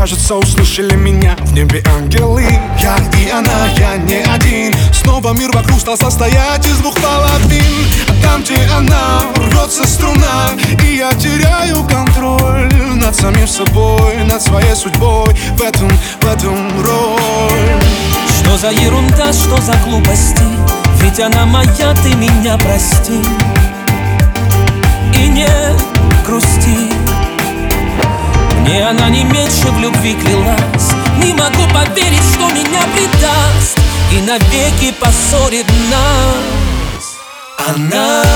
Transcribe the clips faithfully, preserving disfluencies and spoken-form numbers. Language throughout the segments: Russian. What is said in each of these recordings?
кажется, услышали меня в небе ангелы. Я и она, я не один. Снова мир вокруг стал состоять из двух половин. А там, где она, рвется струна, и я теряю контроль над самим собой, над своей судьбой. В этом, в этом роль. Что за ерунда, что за глупости? Ведь она моя, ты меня прости. И не грусти. Мне она не меньше в любви клялась. Не могу поверить, что меня предаст и навеки поссорит нас. Она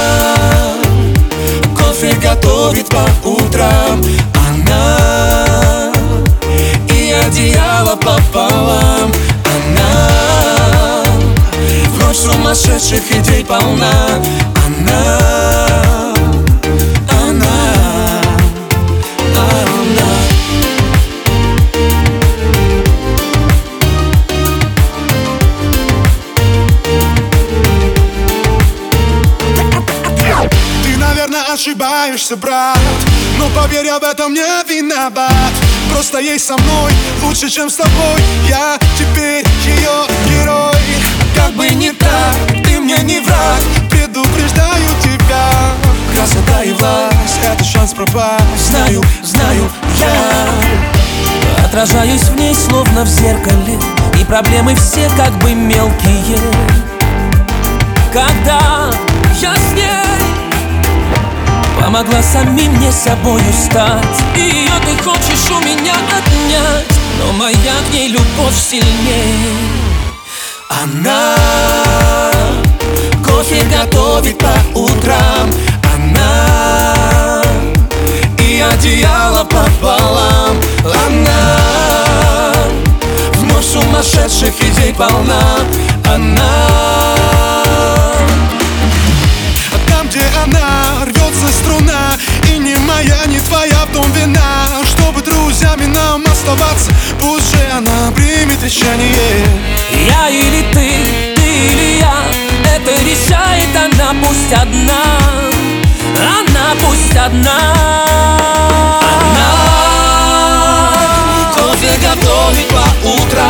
кофе готовит по утрам. Она и одеяло пополам. Она вновь сумасшедших идей полна. Она, она, она. Ты, наверное, ошибаешься, брат, но поверь, я в этом не виноват. Просто ей со мной лучше, чем с тобой. Я теперь ее герой. Как бы не так, ты мне не враг. Предупреждаю тебя. Красота и власть — это шанс пропасть. Знаю, знаю я. Отражаюсь в ней, словно в зеркале, и проблемы все как бы мелкие. Когда я с ней, помогла самим мне собою стать. И ее ты хочешь у меня отнять, но моя к ней любовь сильней. Она кофе готовит по утрам. Она и одеяло пополам. Она вновь сумасшедших идей полна. Она, а там, где она, рвется струна. И не моя, не твоя в том вина. Чтобы друзьями нам оставаться, пусть же она примет решение. Я или ты, ты или я, это решает она, пусть одна. Она пусть одна. Она кофе готовит по утрам.